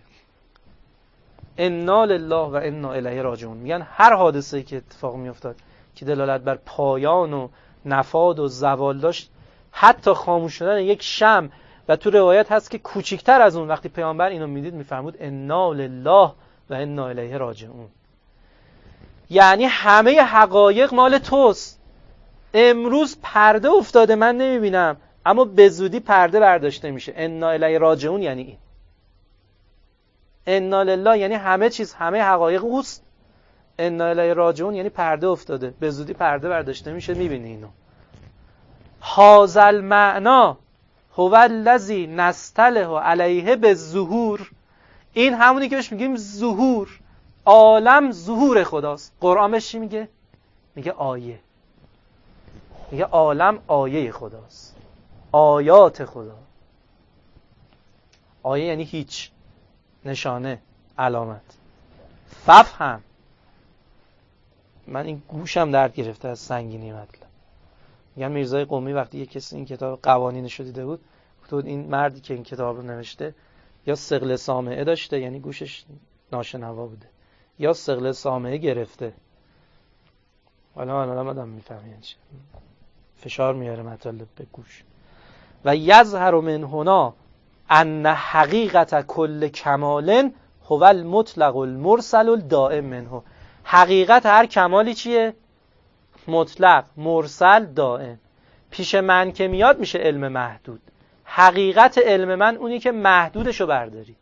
انا لله و انا الیه راجعون. میگن هر حادثه‌ای که اتفاق میافتاد که دلالت بر پایان و نفاد و زوال داشت، حتی خاموش شدن یک شمع، و تو روایت هست که کوچکتر از اون، وقتی پیامبر اینو میدید میفرمود انا لله و انا الیه راجعون. یعنی همه حقایق مال توست. امروز پرده افتاده من نمیبینم، اما به زودی پرده برداشته میشه. انا الیه راجعون یعنی این. انا لله یعنی همه چیز، همه حقایق اوست. انا الیه راجعون یعنی پرده افتاده، به زودی پرده برداشته میشه. میبینی اینو؟ هازل معنا هو الذی نستله علیه بالظهور. این همونی که بهش میگیم ظهور، عالم ظهور خداست. قرآن بهش چی میگه؟ میگه آیه، میگه عالم آیه خداست، آیات خدا. آیه یعنی هیچ، نشانه، علامت. ففهم. من این گوشم درد گرفته از سنگینی مطلب. میگم میرزای قمی وقتی یک کسی این کتاب قوانینش رو دیده بود، گفت این مردی که این کتاب رو نوشته یا ثقل سامعه داشته، یعنی گوشش ناشنوا بوده، یا ثقل سامعه گرفته. حالا الان آدم میفهمه یعنی چی، فشار میاره مطالب به گوش. و یظهر من هنا ان حقیقت کل کمال هو المطلق المرسل الدائم منه. حقیقت هر کمالی چیه؟ مطلق، مرسل، دائم. پیش من که میاد میشه علم محدود. حقیقت علم من اونی که محدودشو برداری.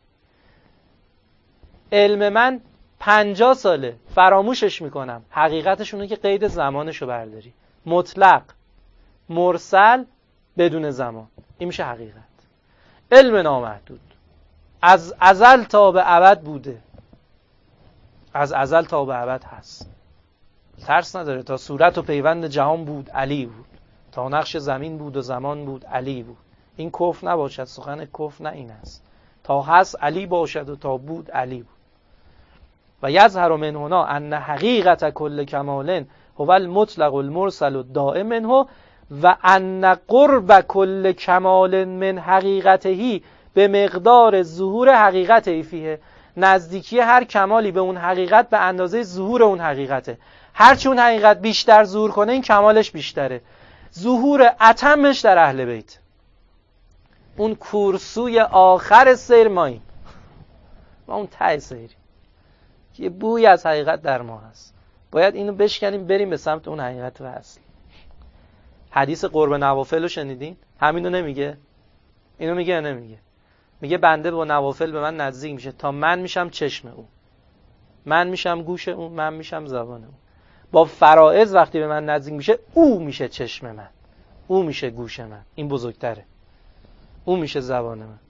علم من پنجاه ساله فراموشش میکنم، حقیقتش اونی که قید زمانشو برداری. مطلق، مرسل، بدون زمان، این میشه حقیقت. علم نامحدود، از ازل تا به ابد بوده، از ازل تا به ابد هست، ترس نداره. تا صورت و پیوند جهان بود علی بود، تا نقش زمین بود و زمان بود علی بود. این کفر نباشد، سخن کفر نه این است. تا هست علی باشد و تا بود علی بود. و یظهر من هنا ان حقیقت کل کمال هو المطلق المرسل الدائم منه و ان قرب کل کمال من حقیقته به مقدار ظهور حقیقته فیه. نزدیکی هر کمالی به اون حقیقت به اندازه ظهور اون حقیقته. هرچی اون حقیقت بیشتر ظهور کنه این کمالش بیشتره. ظهور اتمش در اهل بیت. اون کورسوی آخر سیر ماییم، ما اون ته سیریم که یه بوی از حقیقت در ما هست. باید اینو بشکنیم بریم به سمت اون حقیقت اصلی. حدیث قرب نوافل رو شنیدین؟ همینو نمیگه؟ اینو میگه یا نمیگه؟ میگه بنده با نوافل به من نزدیک میشه تا من میشم چشم اون، من میشم گوش اون، من میشم زبان اون. با فرائض وقتی به من نزدیک میشه او میشه چشم من، او میشه گوش من، این بزرگتره، او میشه زبان من.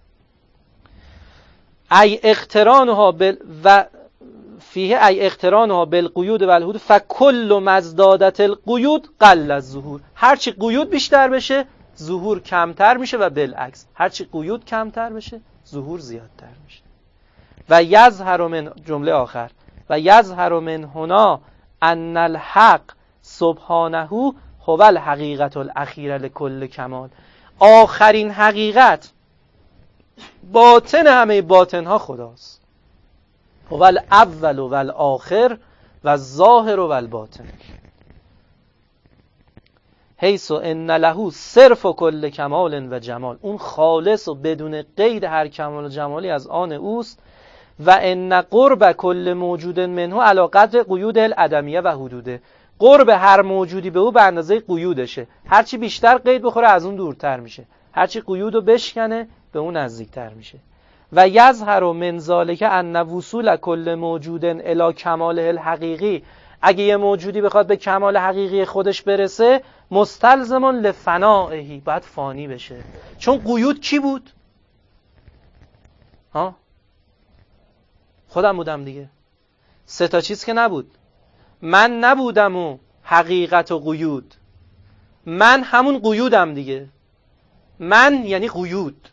ای اقترانها بال و فیه ای اقترانها بالقیود و الحدود فکل مزدادت القیود قل الظهور. هرچی قیود بیشتر بشه ظهور کمتر میشه و بالعکس هرچی قیود کمتر بشه ظهور زیادتر میشه. و یظهر من، جمله آخر، و یظهر من هنا ان الحق سبحانه هو الحقیقت الاخیره لکل کمال. آخرین حقیقت، باطن همه باطن ها خداست. هو الاول و الاخر و الظاهر و الباطن حیث ان له صرف کل کمال و جمال. اون خالص و بدون قید هر کمال و جمالی از آن اوست. و ان قرب کل موجود منه علی قدر قیود العدمیه و حدوده. قرب هر موجودی به او به اندازه قیودشه. هرچی بیشتر قید بخوره از اون دورتر میشه، هرچی قیودو بشکنه به اون نزدیکتر میشه. و یظهر من ذلک ان وصول کل موجود الی کماله الحقیقی. اگه یه موجودی بخواد به کمال حقیقی خودش برسه مستلزم لفنائه، باید فانی بشه. چون قیود کی بود؟ ها؟ خودم بودم دیگه. سه تا چیز که نبود. من نبودم و حقیقت و قیود. من همون قیودم دیگه. من یعنی قیود.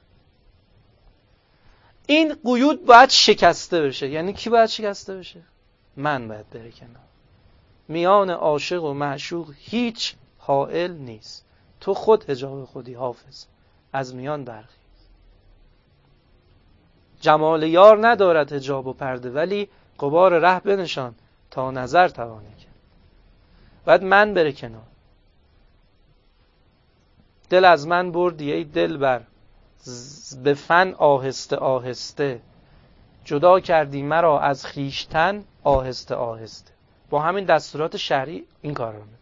این قیود باید شکسته بشه. یعنی کی باید شکسته بشه؟ من باید بره کنار. میان عاشق و معشوق هیچ حائل نیست. تو خود حجاب خودی حافظ، از میان برخیز. جمال یار ندارد حجاب و پرده، ولی غبار ره بنشان تا نظر توانه کرد. باید من بره کنار. دل از من بردی ای دل بر، به فن آهسته آهسته جدا کردی مرا از خیشتن آهسته آهسته. با همین دستورات شرعی این کار رو میکن.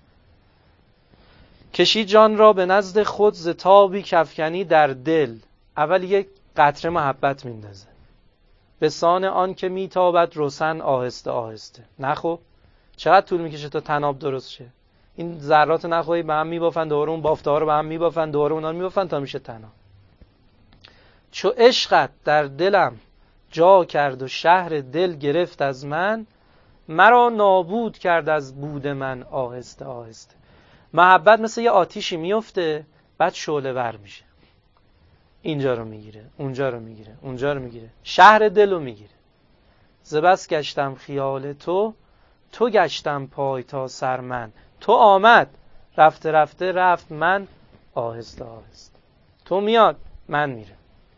کشی جان را به نزد خود ز تابی کفکنی در دل. اول یک قطره محبت میندازه به سان آن که میتابد روشن آهسته آهسته. نخو چقدر طول میکشه تا تناب درست شه؟ این ذرات نخوی به هم میبافن، دوباره اون بافته ها رو به هم میبافن، دوباره اونا رو میبافن تا میشه تناب. چو عشقت در دلم جا کرد و شهر دل گرفت از من، مرا نابود کرد از بود من آهسته آهسته. محبت مثل یه آتیشی میفته بعد شعله ور میشه، اینجا رو میگیره، اونجا رو میگیره، اونجا رو میگیره، شهر دل رو میگیره. ز بس گشتم خیال تو، تو گشتم پای تا سر من. تو آمد رفته رفته رفت من آهسته آهسته. تو میاد من میره.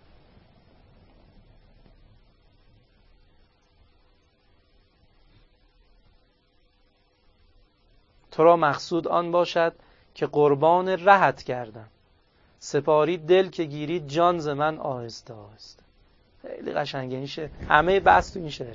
تو را مقصود آن باشد که قربان رهت کردم، سپاری دل که گیری جان ز من آهسته آهسته. خیلی قشنگه این شعر، همه بحث تو این شعر.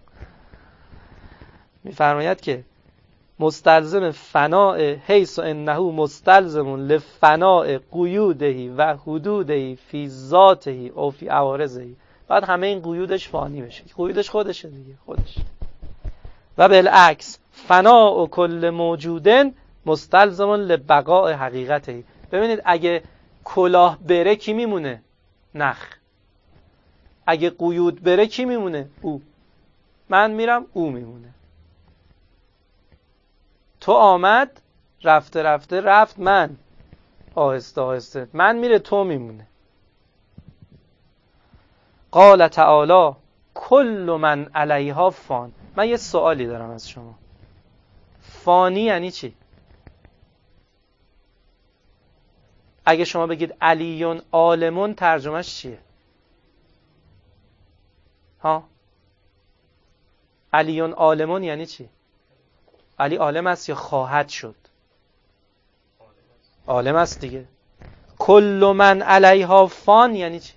میفرماید که مستلزم فناء حیث انه مستلزم لفناء قیودهی و حدودهی فی ذاتهی او فی عوارضهی. بعد همه این قیودش فانی بشه. قیودش خودشه دیگه، خودش. و بالعکس فناء کل موجودن مستلزم لبقاء حقیقته. ببینید اگه کلاه بره کی میمونه؟ نخ. اگه قیود بره کی میمونه؟ او. من میرم او میمونه. تو آمد رفته رفته رفت من آهسته آهسته من میره تو میمونه. قال تعالی کل من علیها فان. من یه سوالی دارم از شما. فانی یعنی چی؟ اگه شما بگید علیون عالمون ترجمهش چیه؟ ها؟ علیون عالمون یعنی چی؟ علی عالم است یا خواهد شد؟ عالم است دیگه. کل من علیها فان یعنی چی؟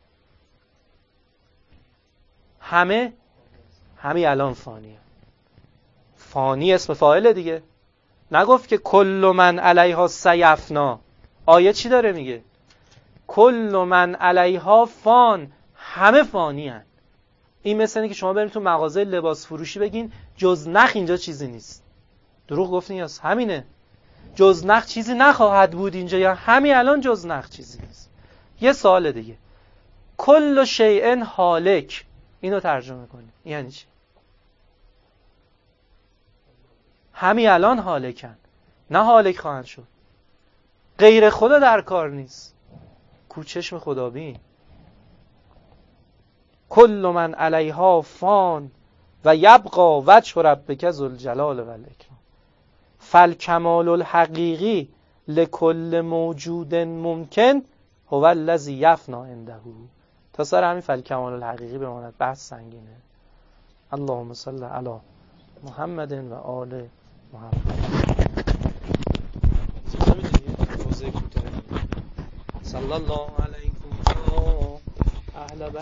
همه همه الان فانیه. فانی اسم فاعله دیگه. نگفت که کل من علیها سیفنا. آیه چی داره میگه؟ کل من علیها فان. همه فانی هن. این مثل اینه که شما برید تو مغازه لباس فروشی بگین جز نخ اینجا چیزی نیست. دروغ گفتین یا همینه؟ جز نخ چیزی نخواهد بود اینجا یا همین الان جز نخ چیزی نیست. یه سوال دیگه. کل شیء هالک. اینو ترجمه کنیم یعنی چی؟ همین الان هالکن، نه هالک خواهند شد. غیر خدا در کار نیست. کوچشم خدابین. کل من علیها فان و یبقى وجه ربک ذوالجلال و الاکرام. فالکمال الحقیقی لکل موجود ممکن هو الذی یفنی عنده. تا سر همین فالکمال الحقیقی بماند. بحث سنگینه. اللهم صل علی محمد و آل محمد. صلی الله علیکم اهل